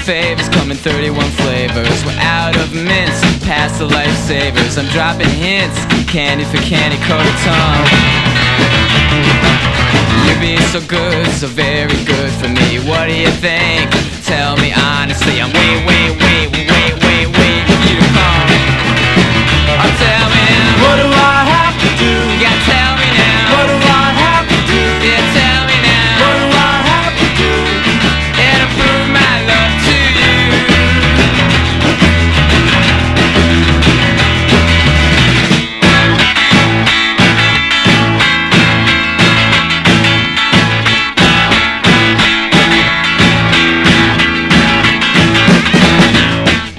favors come in 31 flavors. We're out of mints, past the lifesavers. I'm dropping hints, candy for candy coated tongue. You're being so good, so very good for me. What do you think? Tell me